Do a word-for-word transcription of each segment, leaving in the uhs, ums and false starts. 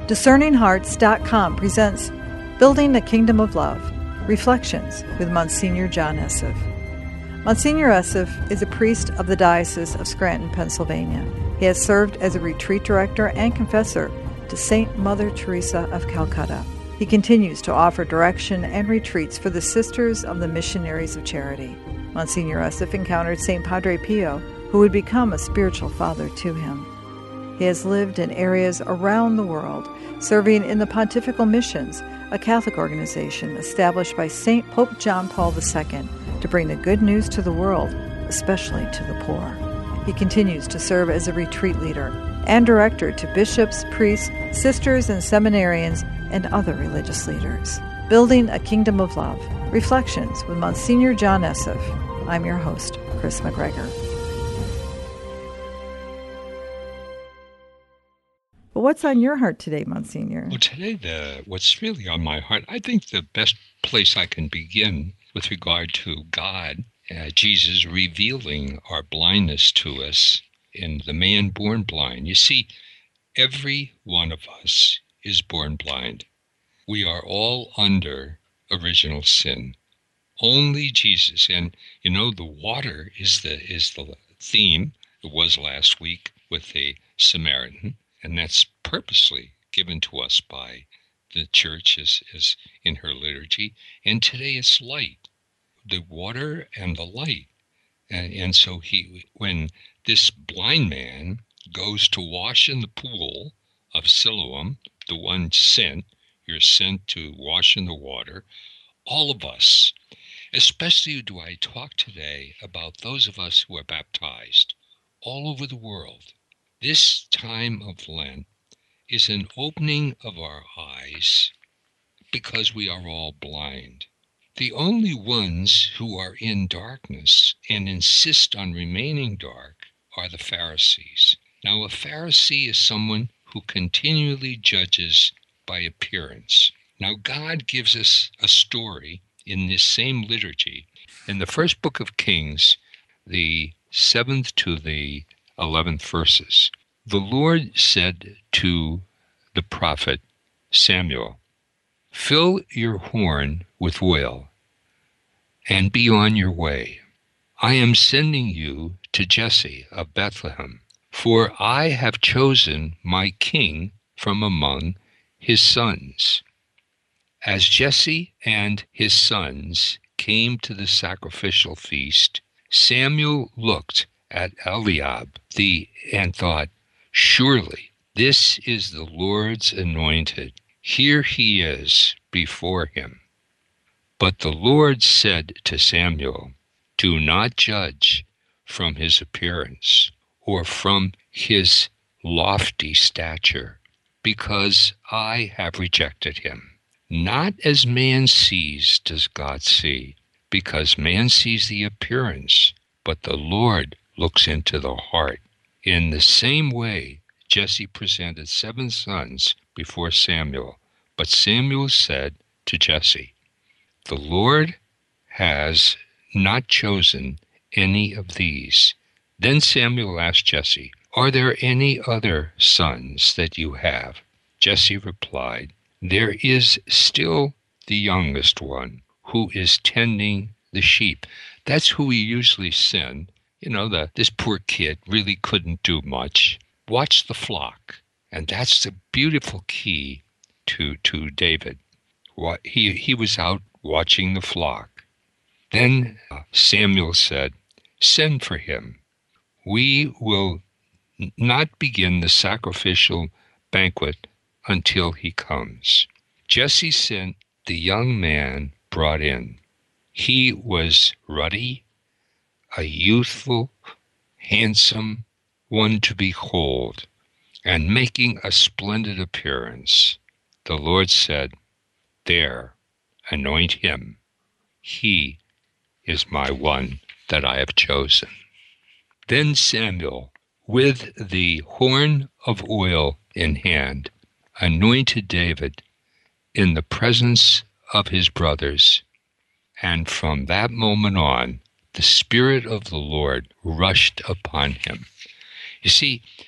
discerning hearts dot com presents Building a Kingdom of Love, Reflections with Monsignor John Esseff. Monsignor Esseff is a priest of the Diocese of Scranton, Pennsylvania. He has served as a retreat director and confessor to Saint Mother Teresa of Calcutta. He continues to offer direction and retreats for the Sisters of the Missionaries of Charity. Monsignor Esseff encountered Saint Padre Pio, who would become a spiritual father to him. He has lived in areas around the world, serving in the Pontifical Missions, a Catholic organization established by Saint Pope John Paul the Second to bring the good news to the world, especially to the poor. He continues to serve as a retreat leader and director to bishops, priests, sisters, and seminarians, and other religious leaders. Building a Kingdom of Love, Reflections with Monsignor John Esseff. I'm your host, Chris McGregor. Well, what's on your heart today, Monsignor? Well, today, the what's really on my heart, I think the best place I can begin with regard to God, uh, Jesus revealing our blindness to us in the man born blind. You see, every one of us is born blind. We are all under original sin. Only Jesus, and you know, the water is the is the theme. It was last week with the Samaritan. And that's purposely given to us by the church as, as in her liturgy. And today it's light, the water and the light. And, and so he, when this blind man goes to wash in the pool of Siloam, the one sent, you're sent to wash in the water, all of us, especially do I talk today about those of us who are baptized all over the world. This time of Lent is an opening of our eyes because we are all blind. The only ones who are in darkness and insist on remaining dark are the Pharisees. Now, a Pharisee is someone who continually judges by appearance. Now, God gives us a story in this same liturgy. In the first book of Kings, the seventh to the eleventh verses, the Lord said to the prophet Samuel, "Fill your horn with oil and be on your way. I am sending you to Jesse of Bethlehem, for I have chosen my king from among his sons." As Jesse and his sons came to the sacrificial feast, Samuel looked at Eliab the and thought, "Surely this is the Lord's anointed. Here he is before him." But the Lord said to Samuel, "Do not judge from his appearance or from his lofty stature, because I have rejected him. Not as man sees does God see, because man sees the appearance, but the Lord looks into the heart." In the same way, Jesse presented seven sons before Samuel, but Samuel said to Jesse, "The Lord has not chosen any of these." Then Samuel asked Jesse, "Are there any other sons that you have?" Jesse replied, "There is still the youngest one, who is tending the sheep." That's who we usually send. You know, the, this poor kid really couldn't do much. Watch the flock. And that's the beautiful key to, to David. What, he, he was out watching the flock. Then uh, Samuel said, "Send for him. We will n- not begin the sacrificial banquet until he comes." Jesse sent the young man brought in. He was ruddy, a youthful, handsome one to behold, and making a splendid appearance. The Lord said, "There, anoint him. He is my one that I have chosen." Then Samuel, with the horn of oil in hand, anointed David in the presence of his brothers, and from that moment on, the Spirit of the Lord rushed upon him. You see,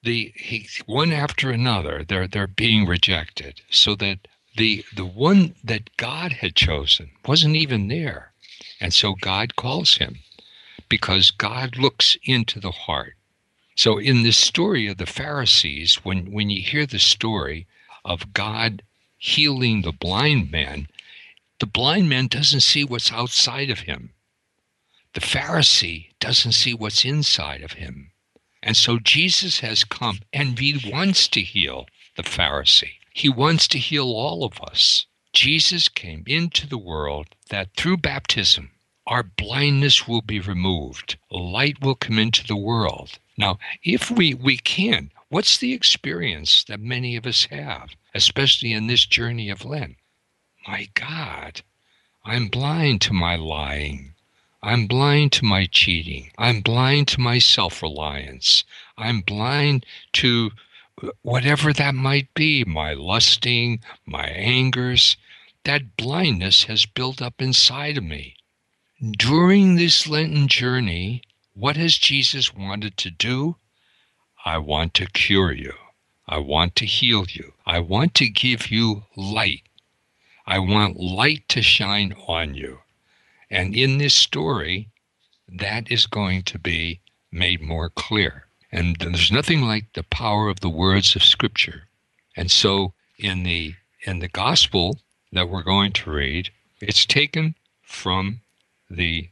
the he, one after another, they're they're being rejected, so that the the one that God had chosen wasn't even there. And so God calls him, because God looks into the heart. So in this story of the Pharisees, when, when you hear the story of God healing the blind man, the blind man doesn't see what's outside of him. The Pharisee doesn't see what's inside of him. And so Jesus has come, and he wants to heal the Pharisee. He wants to heal all of us. Jesus came into the world that through baptism, our blindness will be removed. Light will come into the world. Now, if we, we can, what's the experience that many of us have, especially in this journey of Lent? My God, I'm blind to my lying. I'm blind to my cheating. I'm blind to my self-reliance. I'm blind to whatever that might be, my lusting, my angers. That blindness has built up inside of me. During this Lenten journey, what has Jesus wanted to do? I want to cure you. I want to heal you. I want to give you light. I want light to shine on you. And in this story, that is going to be made more clear. And there's nothing like the power of the words of Scripture. And so in the in the gospel that we're going to read, it's taken from the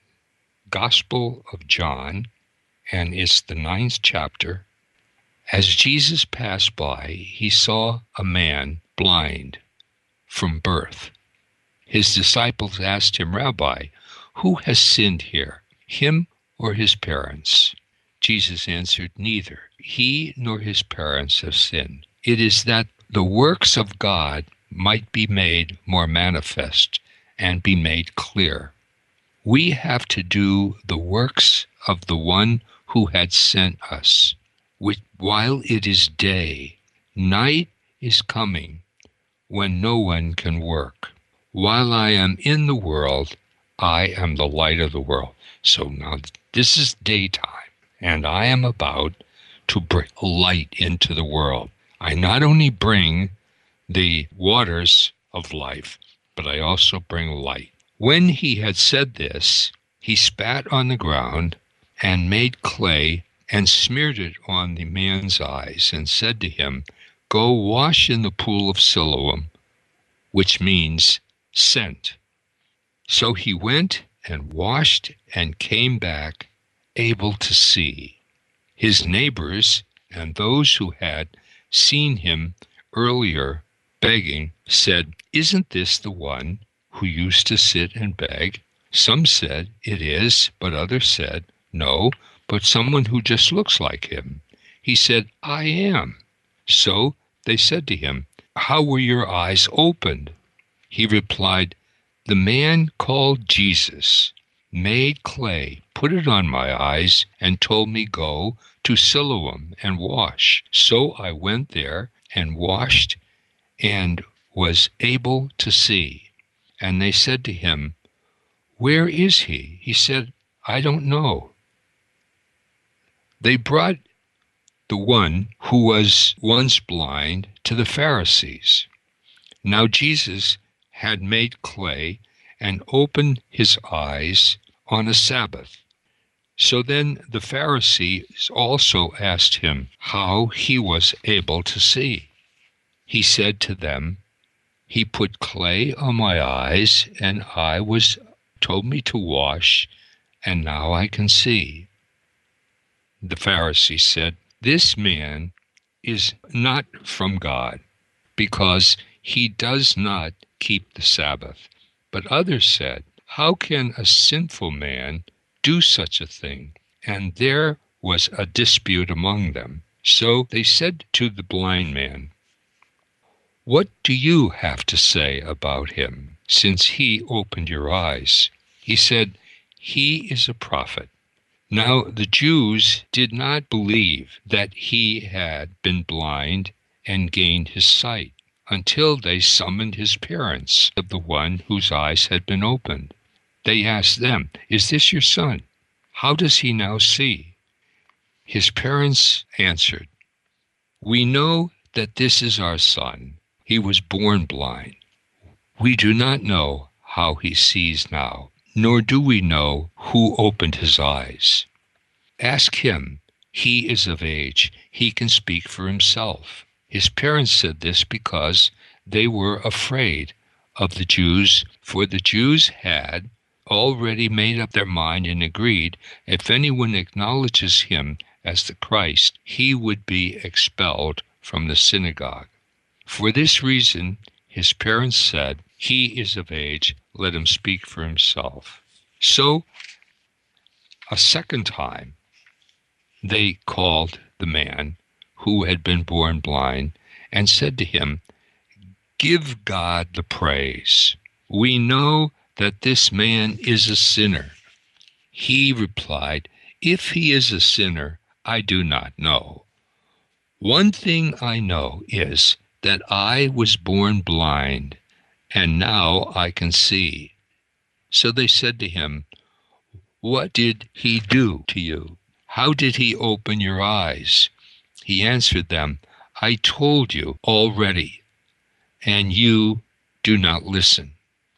Gospel of John, and it's the ninth chapter. As Jesus passed by, he saw a man blind from birth. His disciples asked him, Rabbi, who has sinned here, him or his parents? Jesus answered, neither he nor his parents have sinned. It is that the works of God might be made more manifest and be made clear. We have to do the works of the one who had sent us. Which, while it is day, night is coming when no one can work. While I am in the world, I am the light of the world. So now this is daytime, and I am about to bring light into the world. I not only bring the waters of life, but I also bring light. When he had said this, he spat on the ground and made clay and smeared it on the man's eyes and said to him, go wash in the pool of Siloam, which means sent. So he went and washed and came back able to see. His neighbors and those who had seen him earlier begging said, isn't this the one who used to sit and beg? Some said, it is, but others said, no, but someone who just looks like him. He said, I am. So they said to him, how were your eyes opened? He replied, the man called Jesus made clay, put it on my eyes, and told me, go to Siloam and wash. So I went there and washed and was able to see. And they said to him, where is he? He said, I don't know. They brought the one who was once blind to the Pharisees. Now Jesus had made clay and opened his eyes on a Sabbath. So then the Pharisees also asked him how he was able to see. He said to them, he put clay on my eyes, and I was told me to wash, and now I can see. The Pharisees said, this man is not from God, because he does not keep the Sabbath. But others said, how can a sinful man do such a thing? And there was a dispute among them. So they said to the blind man, what do you have to say about him, since he opened your eyes? He said, he is a prophet. Now the Jews did not believe that he had been blind and gained his sight, until they summoned his parents of the one whose eyes had been opened. They asked them, is this your son? How does he now see? His parents answered, We know that this is our son. He was born blind. We do not know how he sees now, nor do we know who opened his eyes. Ask him. He is of age. He can speak for himself." His parents said this because they were afraid of the Jews, for the Jews had already made up their mind and agreed if anyone acknowledges him as the Christ, he would be expelled from the synagogue. For this reason, his parents said, "He is of age, let him speak for himself." So, a second time, they called the man who had been born blind and said to him, "Give God the praise. We know that this man is a sinner." He replied, "If he is a sinner, I do not know. One thing I know is that I was born blind, and now I can see." So they said to him, "What did he do to you? How did he open your eyes?" He answered them, "I told you already, and you do not listen.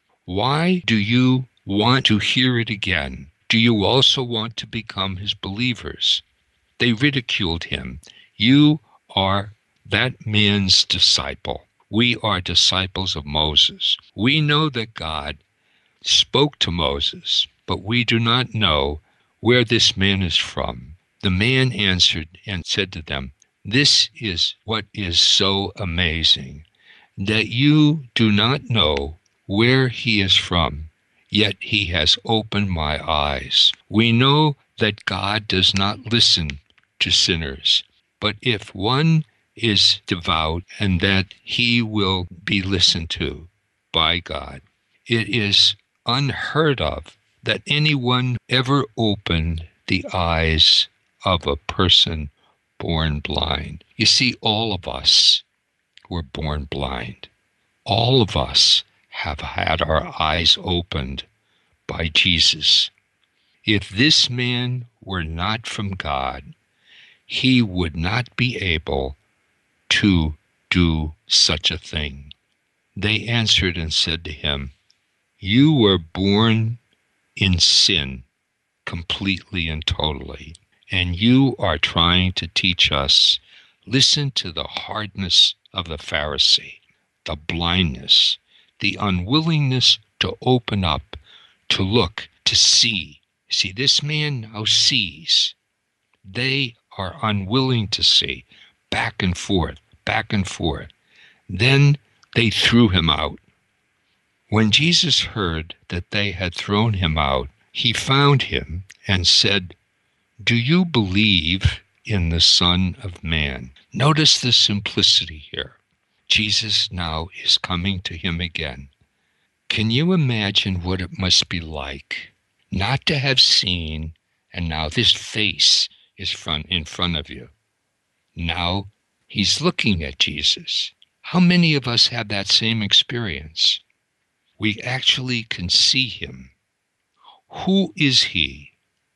Why do you want to hear it again? Do you also want to become his believers?" They ridiculed him. "You are that man's disciple. We are disciples of Moses. We know that God spoke to Moses, but we do not know where this man is from." The man answered and said to them, "This is what is so amazing, that you do not know where he is from, yet he has opened my eyes. We know that God does not listen to sinners, but if one is devout, and that he will be listened to by God. It is unheard of that anyone ever opened the eyes of a person born blind. You see, all of us were born blind. All of us have had our eyes opened by Jesus. If this man were not from God, he would not be able to do such a thing. They answered and said to him, "You were born in sin completely and totally, and you are trying to teach us." Listen to the hardness of the Pharisee, the blindness, the unwillingness to open up, to look, to see. See, this man now sees. They are unwilling to see. Back and forth, back and forth. Then they threw him out. When Jesus heard that they had thrown him out, he found him and said, "Do you believe in the Son of Man?" Notice the simplicity here. Jesus now is coming to him again. Can you imagine what it must be like not to have seen, and now this face is front in front of you? Now he's looking at Jesus. How many of us have that same experience? We actually can see him. Who is he?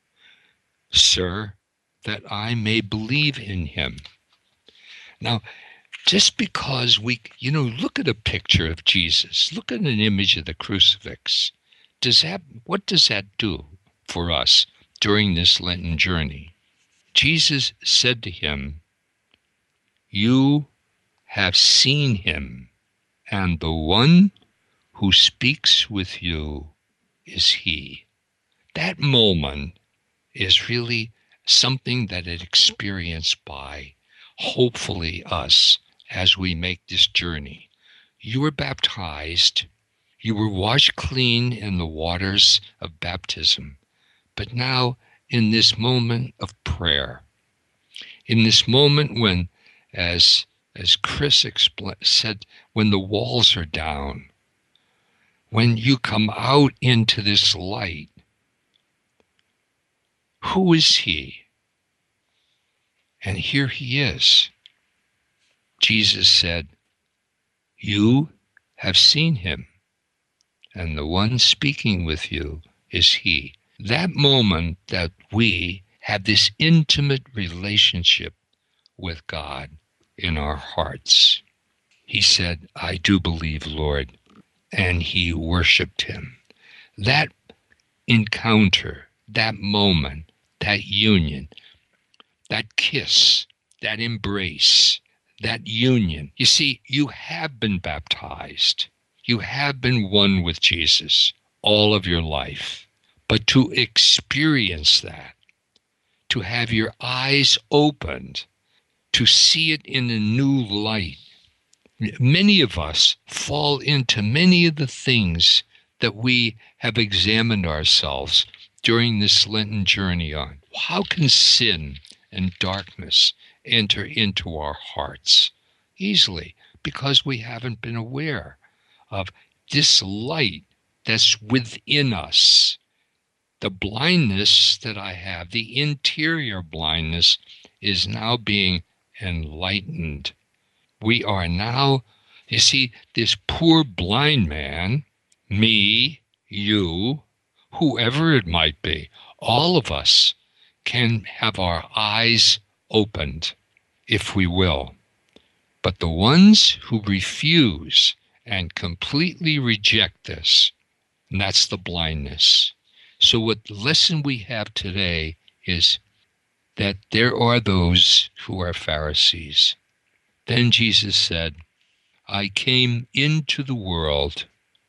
"Sir, that I may believe in him." Now, just because we, you know, look at a picture of Jesus, look at an image of the crucifix. Does that, what does that do for us during this Lenten journey? Jesus said to him, "You have seen him, and the one who speaks with you is he." That moment is really something that is experienced by, hopefully, us as we make this journey. You were baptized, you were washed clean in the waters of baptism, but now in this moment of prayer, in this moment when, as as Chris expl- said, when the walls are down, when you come out into this light, who is he? And here he is. Jesus said, "You have seen him, and the one speaking with you is he." That moment that we have this intimate relationship with God, in our hearts. He said, I do believe, Lord, and he worshiped him. That encounter, that moment, that union, that kiss, that embrace, that union. You see, you have been baptized. You have been one with Jesus all of your life. But to experience that, to have your eyes opened, to see it in a new light. Many of us fall into many of the things that we have examined ourselves during this Lenten journey on. How can sin and darkness enter into our hearts? Easily, because we haven't been aware of this light that's within us. The blindness that I have, the interior blindness, is now being enlightened. We are now, you see, this poor blind man, me, you, whoever it might be, all of us can have our eyes opened, if we will. But the ones who refuse and completely reject this, and that's the blindness. So what the lesson we have today is that there are those who are Pharisees. Then Jesus said, I came into the world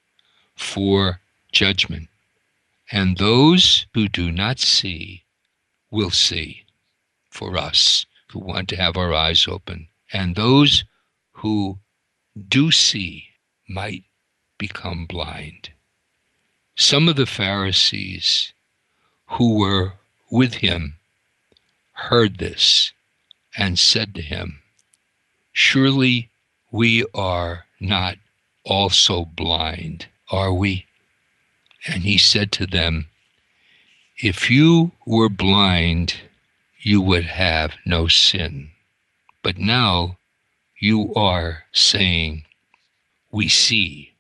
for judgment, and those who do not see will see, for us who want to have our eyes open. And those who do see might become blind. Some of the Pharisees who were with him heard this and said to him, surely we are not also blind, are we? And he said to them, if you were blind, you would have no sin. But now you are saying, we see,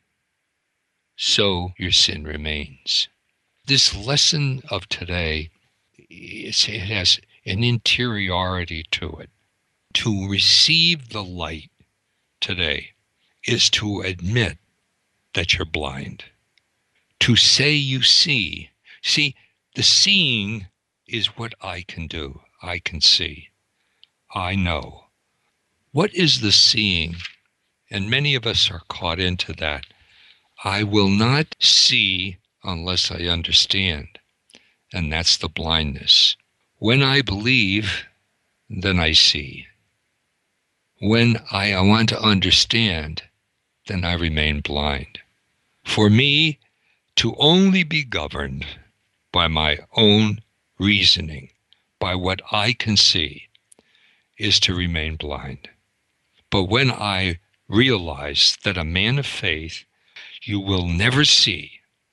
so your sin remains. This lesson of today, it has an interiority to it. To receive the light today is to admit that you're blind. To say you see. See, the seeing is what I can do. I can see. I know. What is the seeing? And many of us are caught into that. I will not see unless I understand. And that's the blindness. When I believe, then I see. When I want to understand, then I remain blind. For me to only be governed by my own reasoning, by what I can see, is to remain blind. But when I realize that a man of faith, you will never see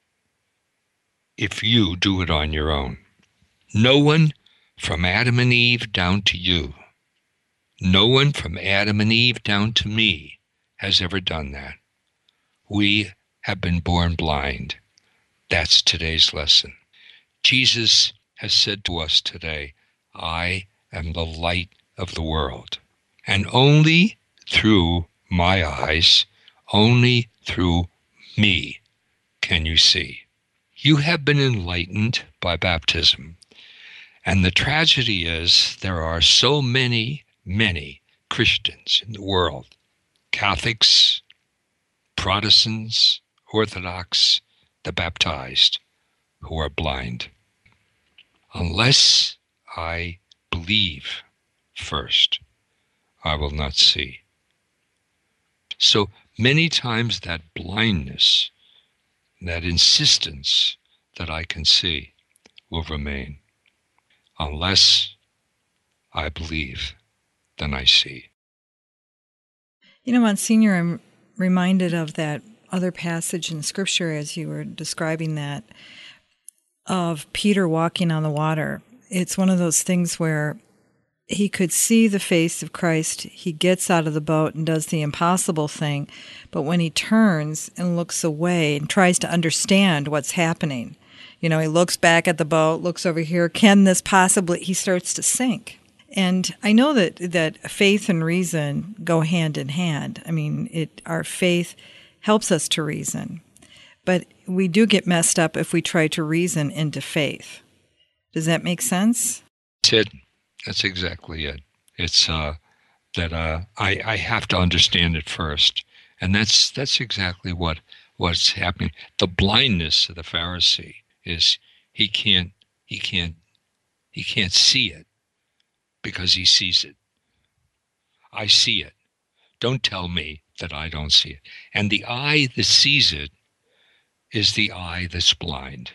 if you do it on your own. No one from Adam and Eve down to you, no one from Adam and Eve down to me has ever done that. We have been born blind. That's today's lesson. Jesus has said to us today, I am the light of the world. And only through my eyes, only through me can you see. You have been enlightened by baptism. And the tragedy is there are so many, many Christians in the world, Catholics, Protestants, Orthodox, the baptized, who are blind. Unless I believe first, I will not see. So many times that blindness, that insistence that I can see will remain. Unless I believe, then I see. You know, Monsignor, I'm reminded of that other passage in Scripture as you were describing that, of Peter walking on the water. It's one of those things where he could see the face of Christ. He gets out of the boat and does the impossible thing. But when he turns and looks away and tries to understand what's happening, you know, he looks back at the boat, looks over here, can this possibly, he starts to sink. And I know that, that faith and reason go hand in hand. I mean, it our faith helps us to reason. But we do get messed up if we try to reason into faith. Does that make sense? That's it. That's exactly it. It's uh, that uh, I, I have to understand it first. And that's that's exactly what what's happening. The blindness of the Pharisee is he can't he can't he can't see it because he sees it. I see it. Don't tell me that I don't see it. And the eye that sees it is the eye that's blind.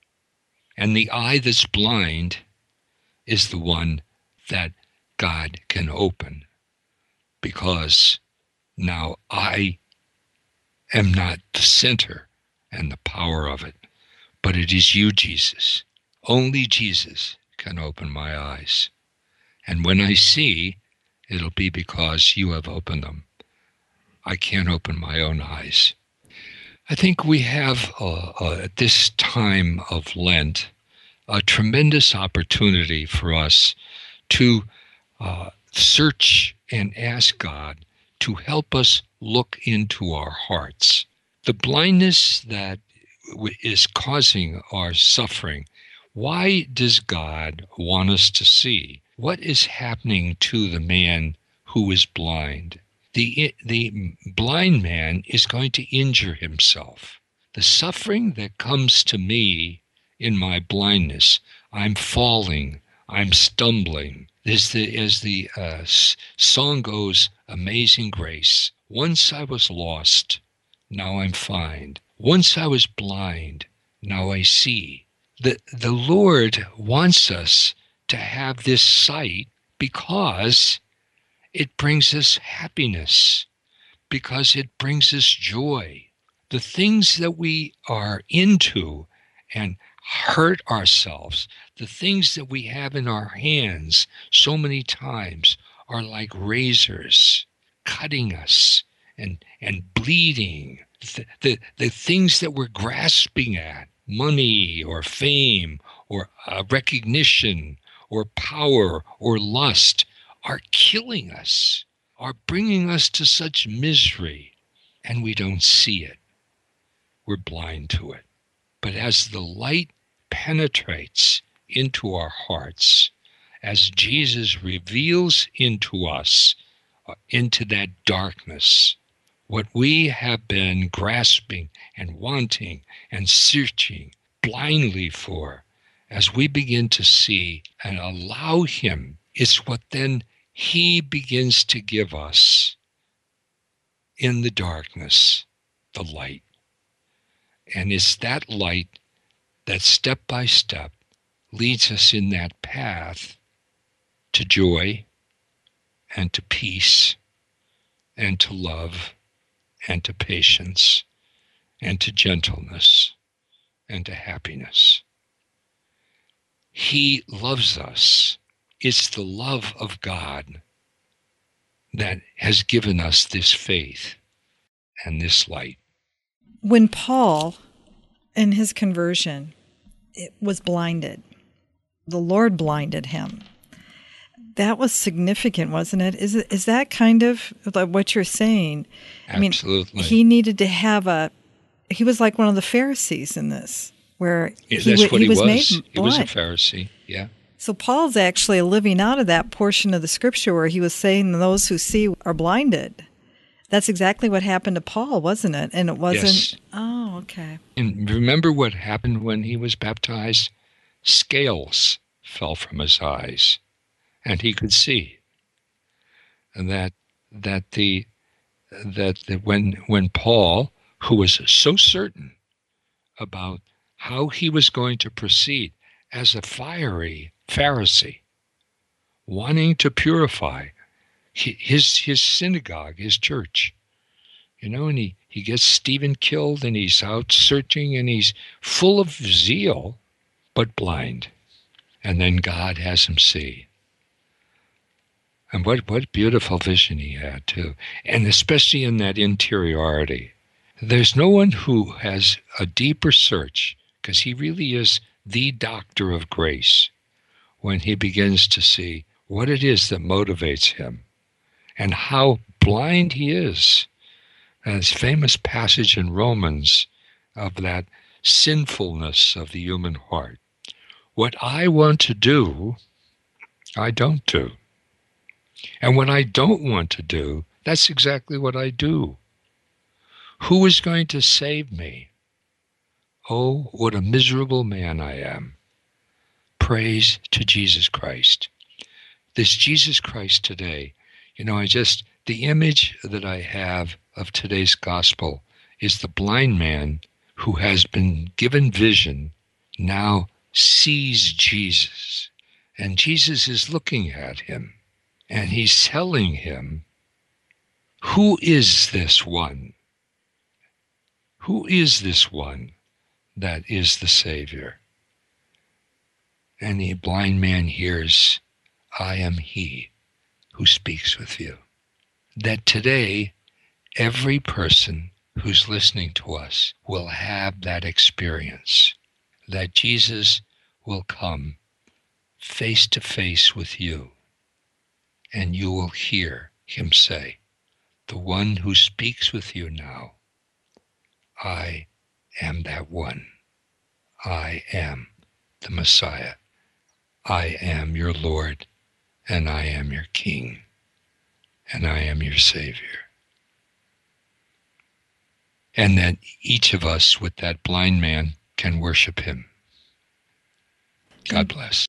And the eye that's blind is the one that God can open, because now I am not the center and the power of it, but it is you, Jesus. Only Jesus can open my eyes. And when I see, it'll be because you have opened them. I can't open my own eyes. I think we have, uh, uh, at this time of Lent, a tremendous opportunity for us to uh, search and ask God to help us look into our hearts. The blindness that w- is causing our suffering, why does God want us to see? What is happening to the man who is blind? The, the blind man is going to injure himself. The suffering that comes to me in my blindness, I'm falling, I'm stumbling. As the, as the uh, song goes, Amazing Grace, once I was lost, now I'm found. Once I was blind, now I see. The, the Lord wants us to have this sight because it brings us happiness, because it brings us joy. The things that we are into and hurt ourselves, the things that we have in our hands so many times are like razors cutting us and, and bleeding. The, the, the things that we're grasping at, money or fame or uh, recognition or power or lust, are killing us, are bringing us to such misery, and we don't see it. We're blind to it. But as the light penetrates into our hearts, as Jesus reveals into us, uh, into that darkness, what we have been grasping and wanting and searching blindly for, as we begin to see and allow him, it's what then he begins to give us in the darkness, the light. And it's that light that step by step leads us in that path to joy and to peace and to love and to patience and to gentleness and to happiness. He loves us. It's the love of God that has given us this faith and this light. When Paul, in his conversion, it was blinded, the Lord blinded him. That was significant, wasn't it? Is it, is that kind of like what you're saying? Absolutely. I mean, he needed to have a, he was like one of the Pharisees in this, where Yeah, he, that's w- what he he was, was. made He was a blind. Pharisee, yeah. So Paul's actually living out of that portion of the scripture where he was saying those who see are blinded. That's exactly what happened to Paul, wasn't it? And it wasn't, Yes. oh, okay. And remember what happened when he was baptized? Scales fell from his eyes, and he could see. And that that the that the, when when Paul, who was so certain about how he was going to proceed as a fiery Pharisee, wanting to purify his his synagogue, his church, you know, and he, he gets Stephen killed, and he's out searching, and he's full of zeal, but blind. And then God has him see. And what, what beautiful vision he had, too. And especially in that interiority. There's no one who has a deeper search, because he really is the doctor of grace, when he begins to see what it is that motivates him, and how blind he is. This famous passage in Romans of that sinfulness of the human heart. What I want to do, I don't do. And what I don't want to do, that's exactly what I do. Who is going to save me? Oh, what a miserable man I am. Praise to Jesus Christ. This Jesus Christ today, you know, I just, the image that I have of today's gospel is the blind man who has been given vision, now sees Jesus. And Jesus is looking at him, and he's telling him, who is this one? Who is this one that is the Savior? And the blind man hears, I am he who speaks with you. That today, every person who's listening to us will have that experience, that Jesus will come face to face with you, and you will hear him say, the one who speaks with you now, I am that one. I am the Messiah. I am your Lord, and I am your King, and I am your Savior. And that each of us with that blind man can worship him. God bless.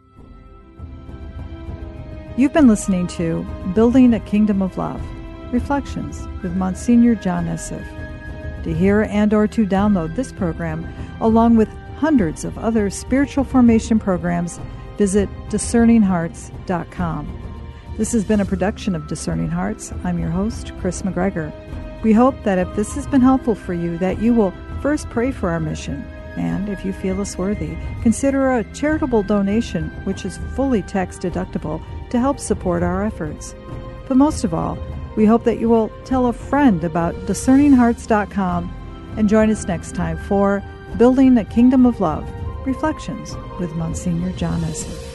You've been listening to Building a Kingdom of Love, Reflections with Monsignor John Esseff. To hear and or to download this program, along with hundreds of other spiritual formation programs, visit discerning hearts dot com. This has been a production of Discerning Hearts. I'm your host, Chris McGregor. We hope that if this has been helpful for you, that you will first pray for our mission, and if you feel us worthy, consider a charitable donation, which is fully tax deductible, to help support our efforts. But most of all, we hope that you will tell a friend about discerning hearts dot com and join us next time for Building a Kingdom of Love, Reflections with Monsignor John Esseff.